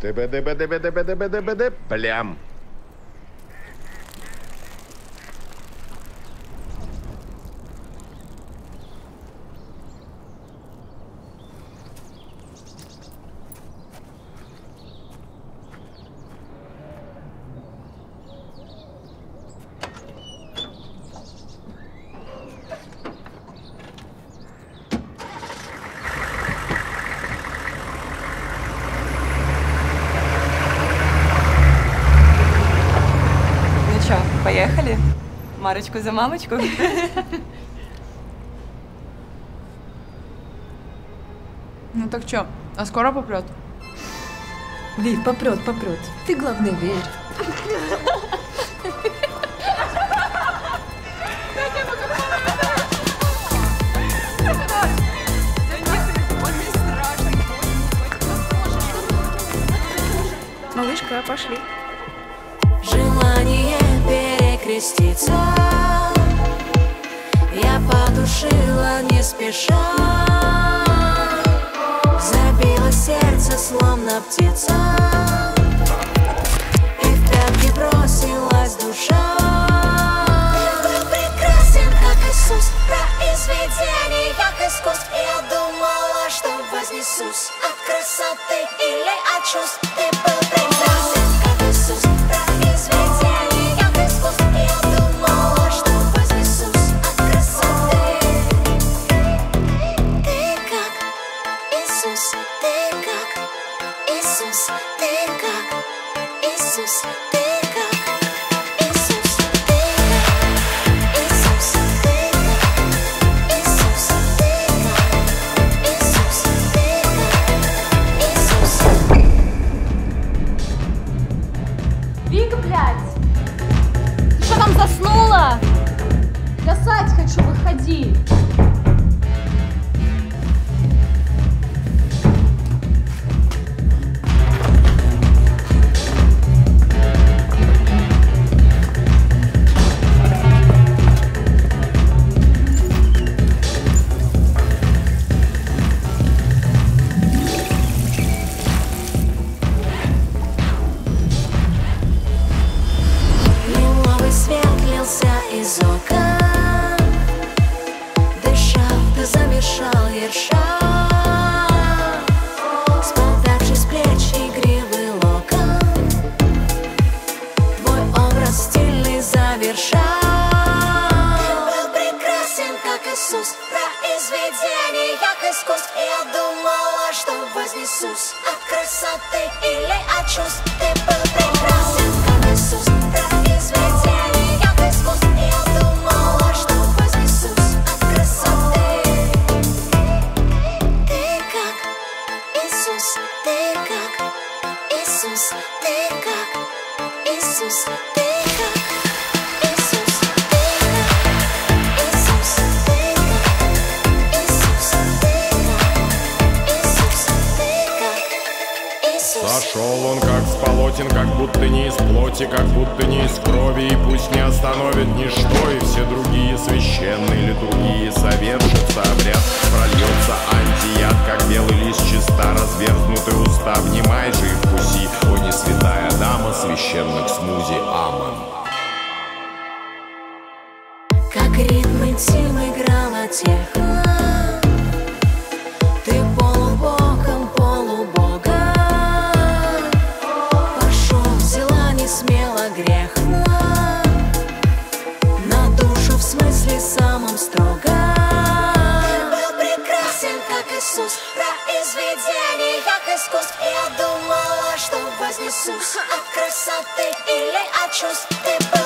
Плям. Поехали? Марочку за мамочку? Ну так чё, а скоро попрет? Вив, попрет. Ты, главное, верь. Малышка, пошли. Желание перекреститься я потушила не спеша. Забилось сердце, словно птица, и в пятки бросилась душа. Ты был прекрасен, как Иисус, произведение, как искусств. Я думала, что вознесусь от красоты или от чувств. Ты был прекрасен, как Иисус, произведение, как искусств. Я думала, что вознесусь от красоты. Ты как Иисус, ты как Иисус, ты как Иисус, ты как Иисус, ты как Иисус, ты как Иисус, ты как Иисус, ты как Иисус. Вика, блядь! Ты что там заснула? Плясать хочу, выходи! Лиловый свет лился из окон, дышал, ты замешал ерша. Спадавший с плеч игривый локон, твой образ стильный завершал. Ты был прекрасен, как Иисус, произведение, как искусств. Я думала, что вознесусь от красоты или от чувств. Ты был прекрасен, как Иисус, произведение, как искусств. Я думала, что вознесусь от красоты. Ты как Иисус, ты как Иисус, ты как Иисус, ты как Иисус, ты как Иисус, ты как Иисус, ты как Иисус. Сошел он как с полотен, как будто не из плоти, как будто не из крови, и пусть не остановит ничто, и все другие священные литургии совершится обряд, прольется антияд, как белый лист чиста, разверзнутые уста, внимай же и вкуси, о не святая дама священных смузи, амон. Как ритм интим играла техно, ты полубогом, полубогом. Пошел, взяла не смело грехно, на душу в смысле самом строго. Ты был прекрасен, как Иисус, произведение, как искусств. Я думала, что вознесусь от красоты или от чувств. Ты был